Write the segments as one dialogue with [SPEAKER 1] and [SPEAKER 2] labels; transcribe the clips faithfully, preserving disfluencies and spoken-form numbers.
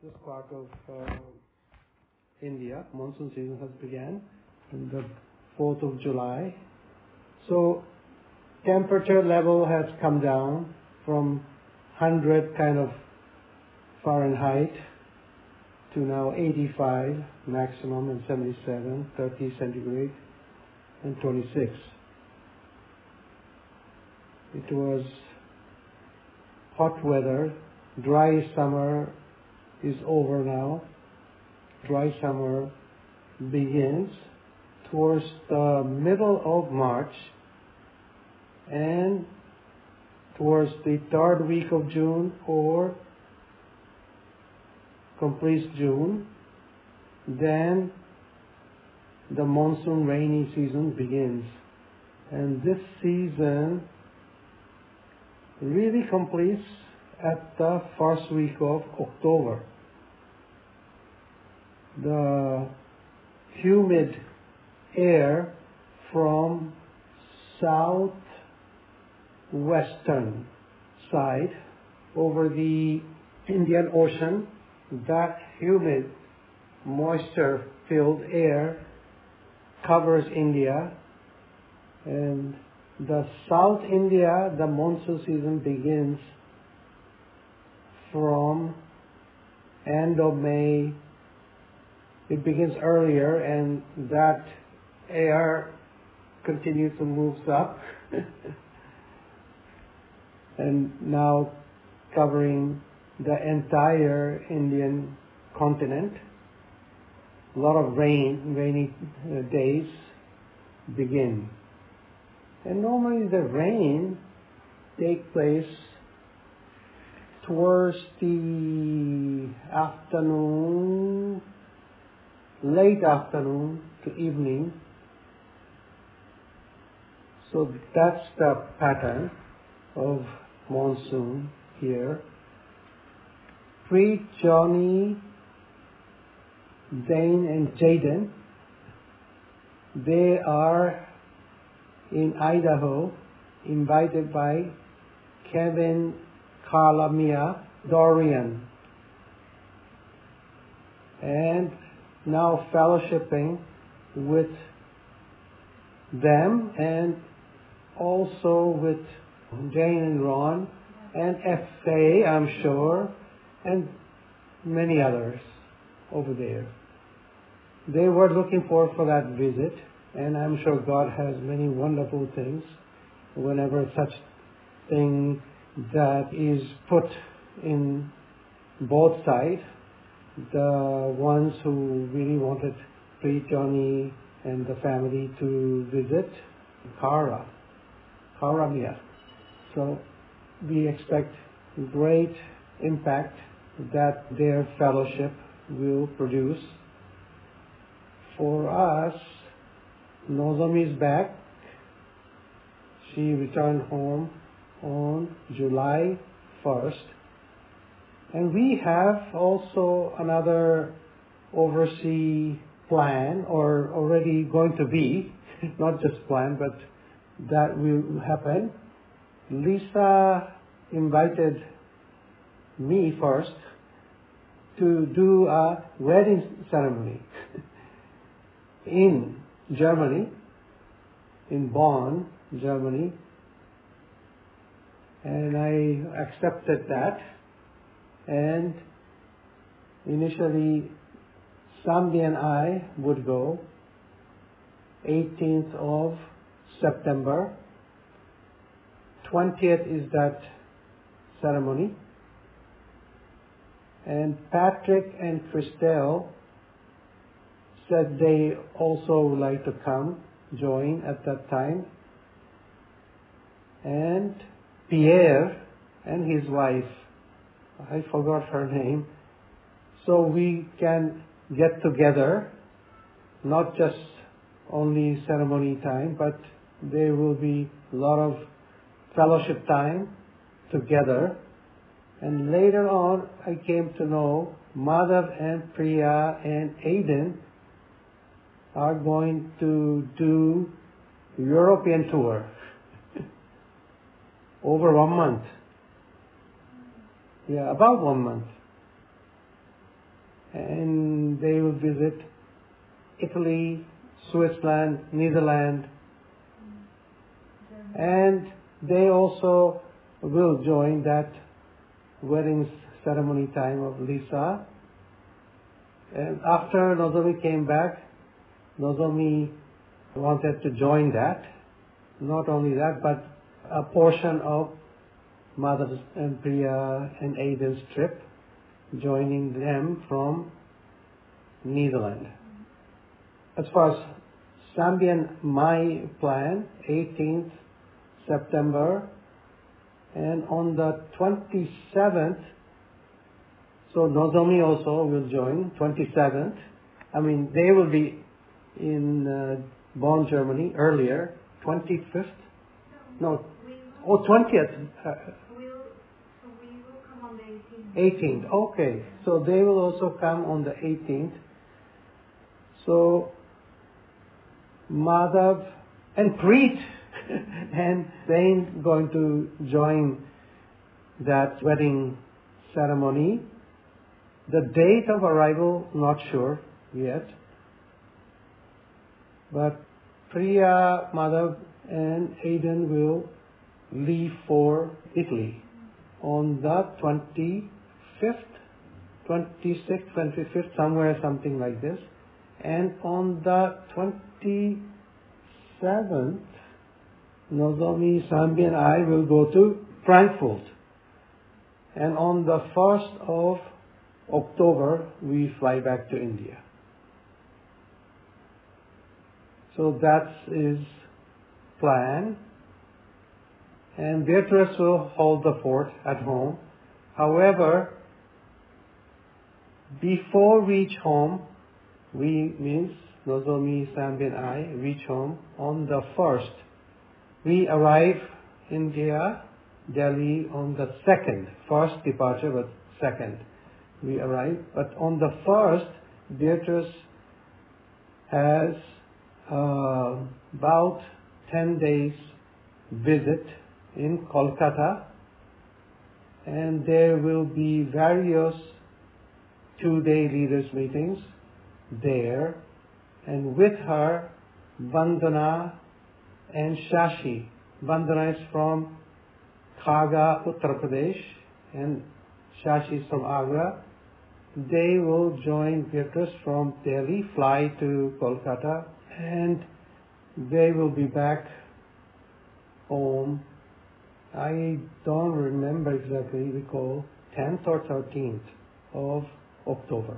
[SPEAKER 1] this part of uh, India. Monsoon season has begun on the fourth of July. So temperature level has come down from one hundred kind of Fahrenheit to now eighty-five maximum and seventy-seven, thirty centigrade and twenty-six. It was hot weather. Dry summer is over now. Dry summer begins towards the middle of March, and towards the third week of June or complete June, then the monsoon rainy season begins. And this season really completes at the first week of October. The humid air from southwestern side over the Indian Ocean, that humid moisture filled air covers India, and the South India, the monsoon season begins from end of May. It begins earlier, and that air continues to move up and now covering the entire Indian continent. A lot of rain, rainy uh, days begin. And normally the rain takes place towards the afternoon, late afternoon to evening. So that's the pattern of monsoon here. Preet, Johnny, Dane and Jaden, they are in Idaho, invited by Kevin, Carla, Mia, Dorian, and now fellowshipping with them, and also with Jane and Ron, and F A, I'm sure, and many others over there. They were looking forward for that visit, and I'm sure God has many wonderful things whenever such thing that is put in both sides. The ones who really wanted Preet, Johnny and the family to visit Kara, Kara Mia. So we expect great impact that their fellowship will produce. For us, Nozomi is back. She returned home on July first. And we have also another overseas plan, or already going to be, not just plan, but that will happen. Lisa invited me first to do a wedding ceremony in Germany, in Bonn, Germany, and I accepted that. And initially, Samdi and I would go eighteenth of September. twentieth is that ceremony. And Patrick and Christelle said they also would like to come, join at that time. And Pierre and his wife, I forgot her name, so we can get together, not just only ceremony time, but there will be a lot of fellowship time together. And later on, I came to know Madhav and Priya and Aiden are going to do European tour over one month. Yeah, about one month. and they will visit Italy, Switzerland, Netherlands, and they also will join that wedding ceremony time of Lisa. And after Nozomi came back, Nozomi wanted to join that. Not only that, but a portion of Mother's and Priya and Aiden's trip, joining them from Netherlands. As far as Sambian, my plan, eighteenth September, and on the twenty-seventh, so Nozomi also will join, twenty-seventh. I mean, they will be in uh, Bonn, Germany, earlier, twenty-fifth? No, oh, twentieth. Uh,
[SPEAKER 2] We'll, so we will come on the eighteenth.
[SPEAKER 1] eighteenth, okay. So they will also come on the eighteenth. So Madhav and Preet and Zain going to join that wedding ceremony. The date of arrival, not sure yet. But Priya, Madhav and Aiden will leave for Italy on the twenty-fifth, twenty-sixth, twenty-fifth, somewhere something like this. And on the twenty-seventh, Nozomi, Sambi and I will go to Frankfurt. And on the first of October, we fly back to India. So that's his plan. And Beatrice will hold the fort at home. However, before we reach home, we, means Nozomi, Sambi and I, reach home on the first. We arrive in India, Delhi on the second. First departure, but second we arrive. But on the first, Beatrice has uh, about ten days visit in Kolkata, and there will be various two-day leaders meetings there, and with her Vandana and Shashi. Vandana is from Khaga, Uttar Pradesh, and Shashi is from Agra. They will join Beatrice from Delhi, fly to Kolkata, and they will be back home. I don't remember exactly, recall, tenth or thirteenth of October.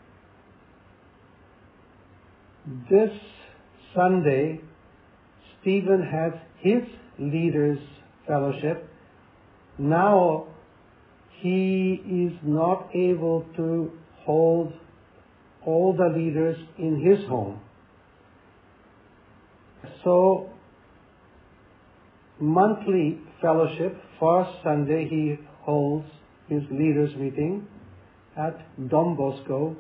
[SPEAKER 1] This Sunday, Stephen has his leaders' fellowship. Now he is not able to hold all the leaders in his home. So, monthly fellowship, first Sunday he holds his leaders' meeting at Don Bosco.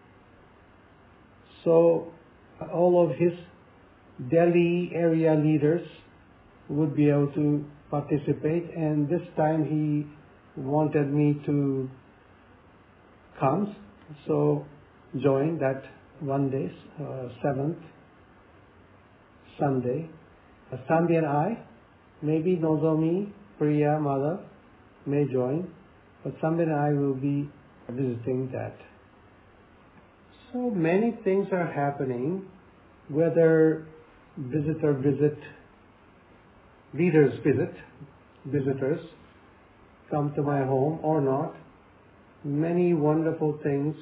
[SPEAKER 1] So, all of his Delhi area leaders would be able to participate, and this time he wanted me to come, so join that one day, uh, seventh Sunday. Uh, Sambi and I, maybe Nozomi, Priya, Madhav may join, but Sambi and I will be visiting that. So many things are happening, whether visitor visit, leaders visit, visitors come to my home or not. Many wonderful things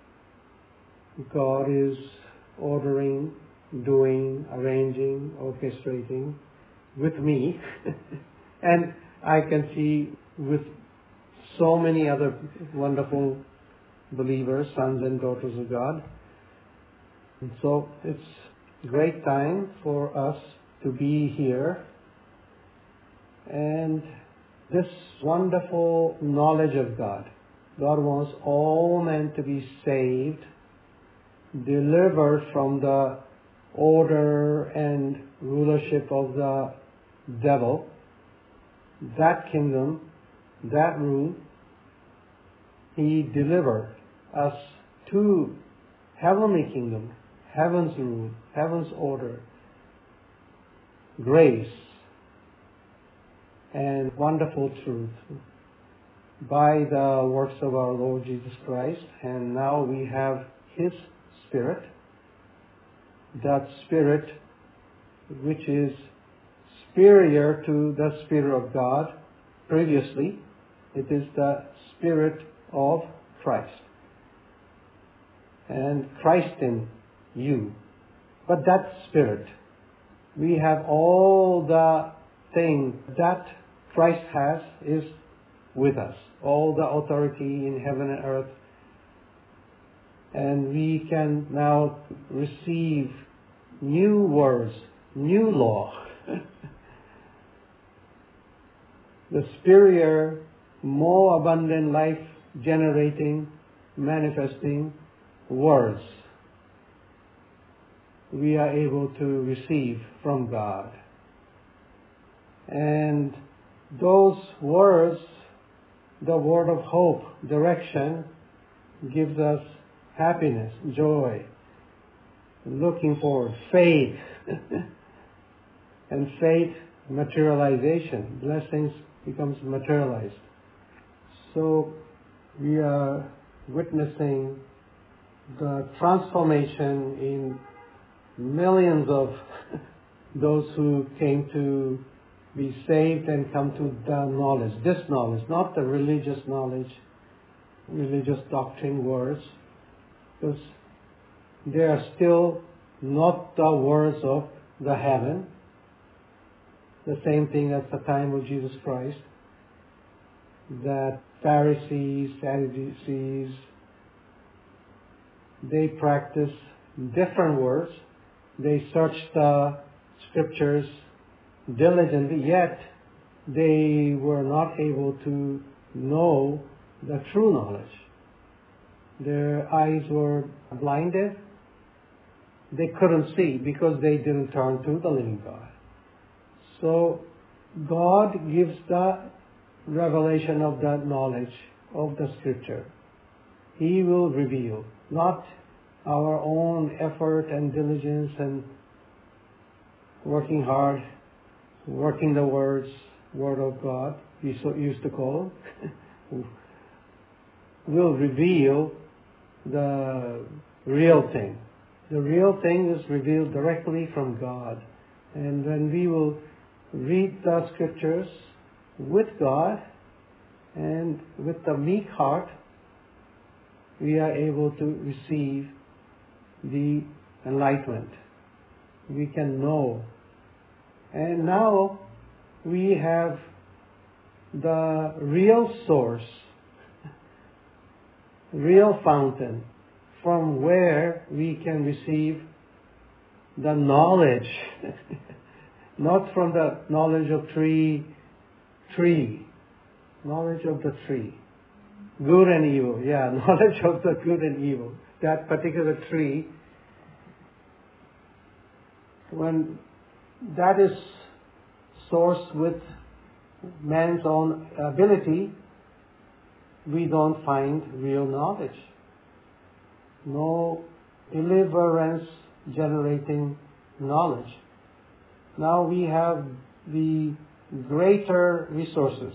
[SPEAKER 1] God is ordering, doing, arranging, orchestrating with me. And I can see with so many other wonderful believers, sons and daughters of God. And so it's a great time for us to be here. And this wonderful knowledge of God. God wants all men to be saved, delivered from the order and rulership of the devil. That kingdom, that rule, He delivered us to heavenly kingdom, heaven's rule, heaven's order, grace, and wonderful truth by the works of our Lord Jesus Christ. And now we have His Spirit, that Spirit which is superior to the Spirit of God previously. It is the Spirit of Christ. And Christ in you. But that Spirit, we have all the things that Christ has is with us. All the authority in heaven and earth. And we can now receive new words, new law. The superior, more abundant life generating, manifesting words we are able to receive from God. And those words, the word of hope, direction, gives us happiness, joy, looking forward, faith, and faith, materialization. Blessings becomes materialized. So we are witnessing the transformation in millions of those who came to be saved and come to the knowledge, this knowledge, not the religious knowledge, religious doctrine words, because they are still not the words of the heaven. The same thing at the time of Jesus Christ, that Pharisees, Sadducees, they practice different words. They search the scriptures diligently, yet they were not able to know the true knowledge. Their eyes were blinded. They couldn't see because they didn't turn to the living God. So God gives the revelation of the knowledge of the scripture. He will reveal, not our own effort and diligence and working hard, working the words, word of God, we so used to call, will reveal the real thing. The real thing is revealed directly from God. And when we will read the scriptures with God and with the meek heart, we are able to receive the enlightenment. We can know. And now we have the real source, real fountain from where we can receive the knowledge. Not from the knowledge of tree, tree, knowledge of the tree. Good and evil, yeah, knowledge of the good and evil. That particular tree, when that is sourced with man's own ability, we don't find real knowledge. No deliverance generating knowledge. Now we have the greater resources.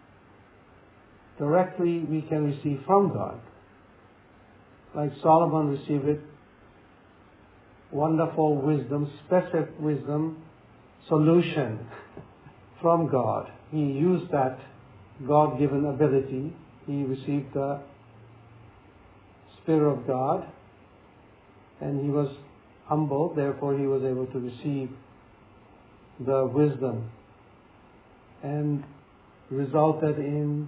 [SPEAKER 1] Directly we can receive from God. Like Solomon received it, wonderful wisdom, specific wisdom, solution from God. He used that God-given ability. He received the Spirit of God, and he was humble, therefore he was able to receive the wisdom, and resulted in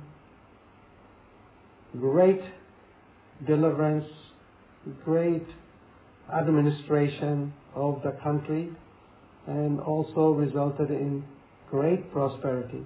[SPEAKER 1] great deliverance, great administration of the country, and also resulted in great prosperity.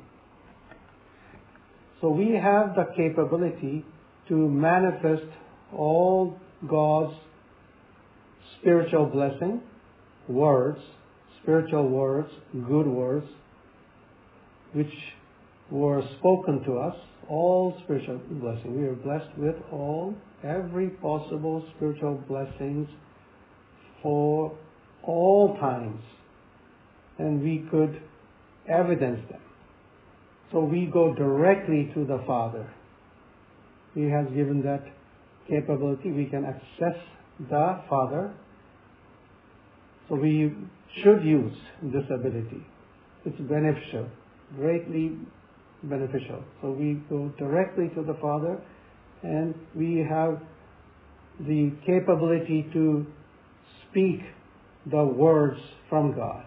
[SPEAKER 1] So we have the capability to manifest all God's spiritual blessing, words, spiritual words, good words, which were spoken to us, all spiritual blessings. We are blessed with all, every possible spiritual blessings for all times. And we could evidence them. So we go directly to the Father. He has given that capability. We can access the Father. So we should use this ability. It's beneficial, greatly beneficial. So we go directly to the Father, and we have the capability to speak the words from God.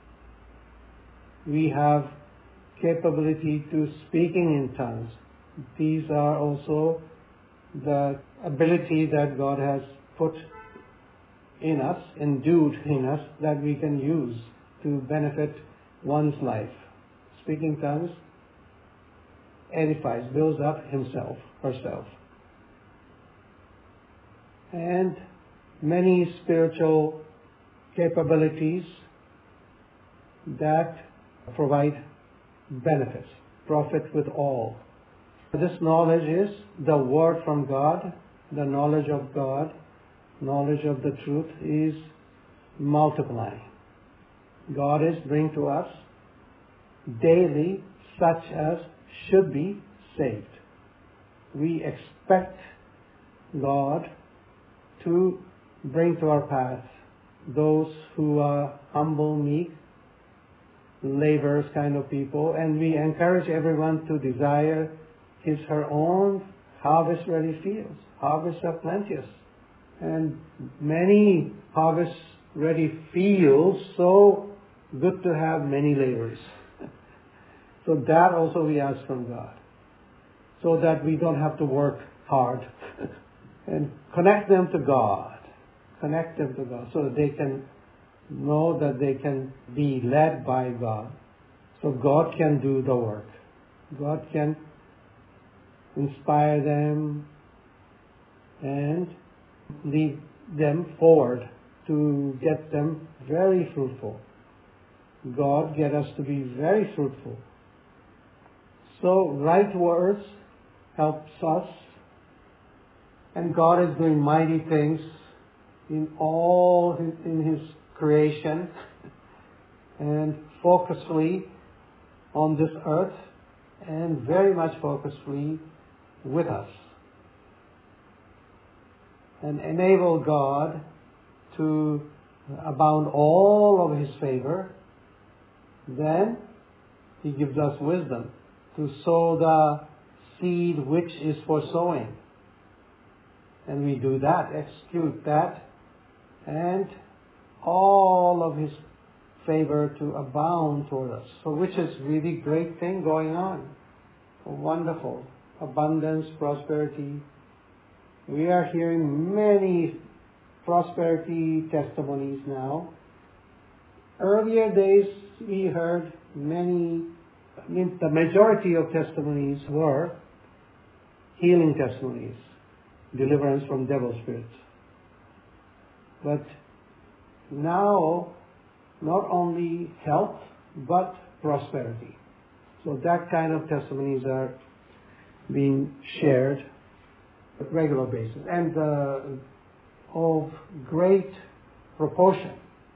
[SPEAKER 1] We have capability to speaking in tongues. These are also the ability that God has put in us, endued in us, that we can use to benefit one's life. Speaking tongues edifies, builds up himself, herself. And many spiritual capabilities that provide benefits, profit with all. This knowledge is the word from God, the knowledge of God, knowledge of the truth is multiplying. God is bringing to us daily such as should be saved. We expect God to bring to our path those who are humble, meek, laborers kind of people, and we encourage everyone to desire his, her own harvest-ready fields. Harvests are plenteous, and many harvest-ready fields, so good to have many laborers. So that also we ask from God, so that we don't have to work hard, and connect them to God, connect them to God, so that they can know that they can be led by God. So God can do the work. God can inspire them and lead them forward to get them very fruitful. God get us to be very fruitful. So right words helps us, and God is doing mighty things in all his, in His creation, and focusfully on this earth, and very much focusfully with us, and enable God to abound all of His favor. Then He gives us wisdom to sow the seed which is for sowing, and we do that, execute that, and all of His favor to abound toward us. So which is really great thing going on. Wonderful. Abundance, prosperity. We are hearing many prosperity testimonies now. Earlier days we heard many, I mean the majority of testimonies were healing testimonies, deliverance from devil spirits. But now, not only health, but prosperity. So that kind of testimonies are being shared on a regular basis, and uh, of great proportion.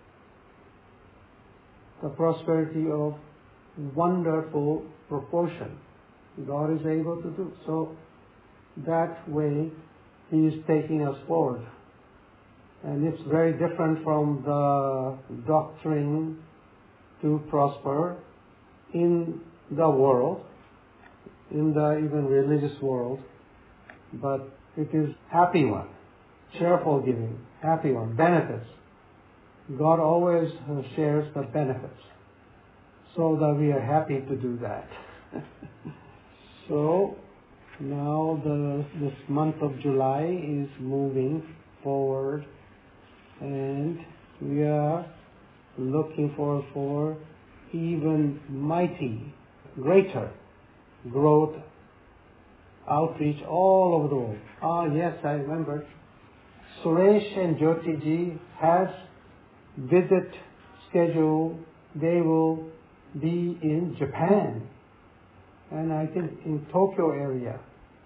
[SPEAKER 1] The prosperity of wonderful proportion God is able to do. So that way He is taking us forward. And it's very different from the doctrine to prosper in the world, in the even religious world, but it is happy one, cheerful giving, happy one, benefits. God always shares the benefits, so that we are happy to do that. So now the this month of July is moving forward, and we are looking for for even mighty, greater growth, outreach all over the world. Ah, yes, I remember. Suresh and Jyoti ji has visit schedule. They will be in Japan and I think in Tokyo area.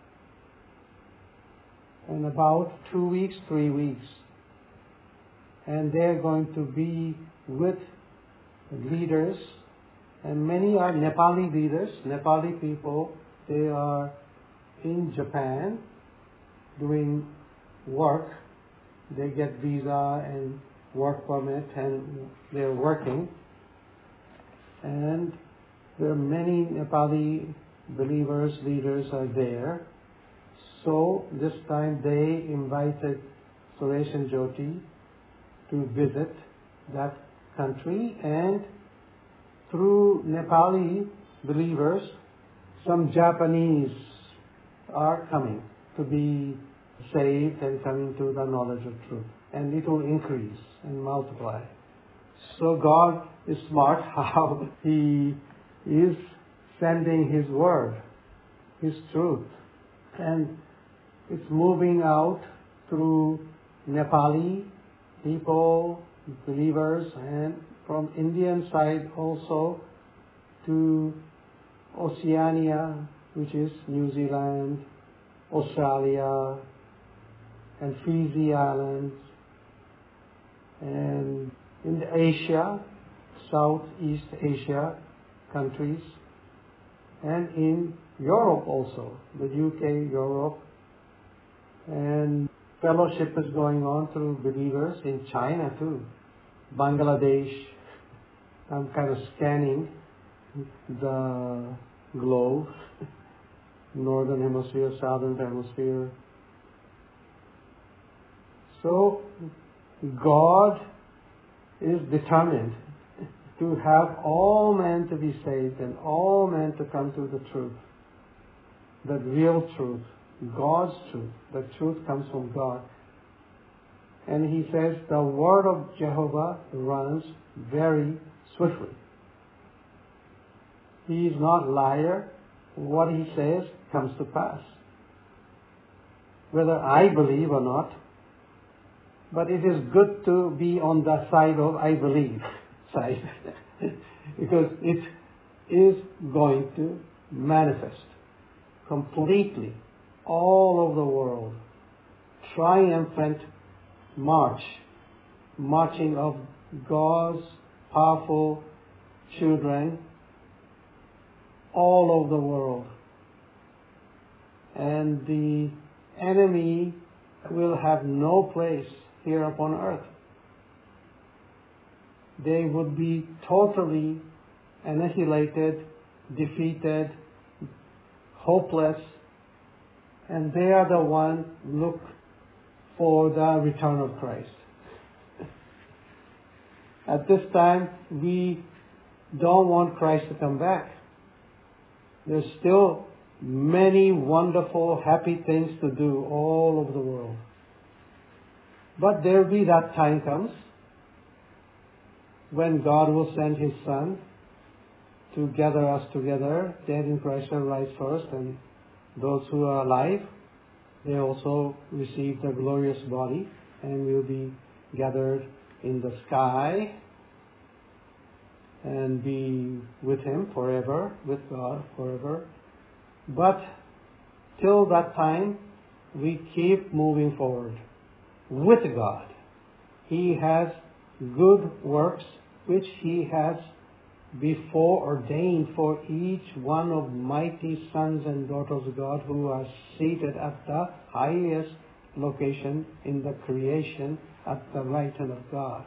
[SPEAKER 1] In about two weeks, three weeks. And they're going to be with leaders, and many are Nepali leaders, Nepali people. They are in Japan doing work. They get visa and work permit, and they're working. And there are many Nepali believers, leaders are there. So this time they invited Suresh and Jyoti to visit that country, and through Nepali believers, some Japanese are coming to be saved and coming to the knowledge of truth. And it will increase and multiply. So God is smart how He is sending His word, His truth. And it's moving out through Nepali people, believers, and from Indian side also to Oceania, which is New Zealand, Australia, and Fiji Islands, and in Asia, Southeast Asia countries, and in Europe also, the U K, Europe, and fellowship is going on through believers in China too, Bangladesh. I'm kind of scanning the globe, northern hemisphere, southern hemisphere. So God is determined to have all men to be saved and all men to come to the truth, the real truth, God's truth. The truth comes from God. And He says the word of Jehovah runs very swiftly. He is not a liar. What He says comes to pass, whether I believe or not. But it is good to be on the side of I believe side because it is going to manifest completely all over the world. Triumphant march, marching of God's powerful children all over the world. And the enemy will have no place here upon earth. They would be totally annihilated, defeated, hopeless, and they are the one look for the return of Christ. At this time, we don't want Christ to come back. There's still many wonderful, happy things to do all over the world. But there will be that time comes when God will send His Son to gather us together. Dead in Christ shall rise first, and those who are alive, they also receive the glorious body and will be gathered in the sky and be with Him forever, with God forever. But till that time, we keep moving forward with God. He has good works which He has before ordained for each one of mighty sons and daughters of God who are seated at the highest location in the creation at the right hand of God.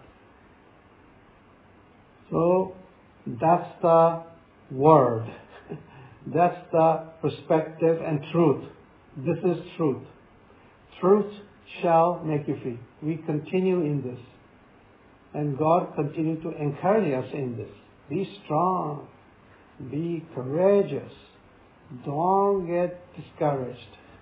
[SPEAKER 1] So that's the word. That's the perspective and truth. This is truth. Truth shall make you free. We continue in this. And God continue to encourage us in this. Be strong. Be courageous. Don't get discouraged.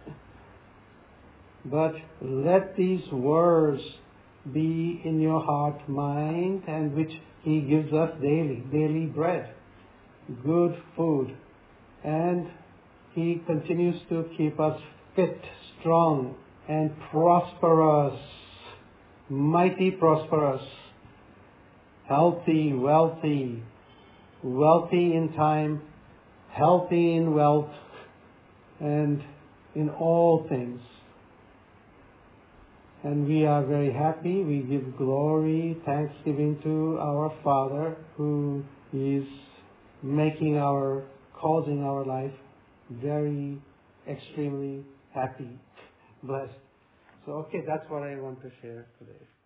[SPEAKER 1] But let these words be in your heart, mind, and which He gives us daily, daily bread, good food. And He continues to keep us fit, strong, and prosperous, mighty prosperous, healthy, wealthy, wealthy in time, healthy in wealth and in all things. And we are very happy. We give glory, thanksgiving to our Father who is making our, causing our life very, extremely happy, blessed. So, okay, that's what I want to share today.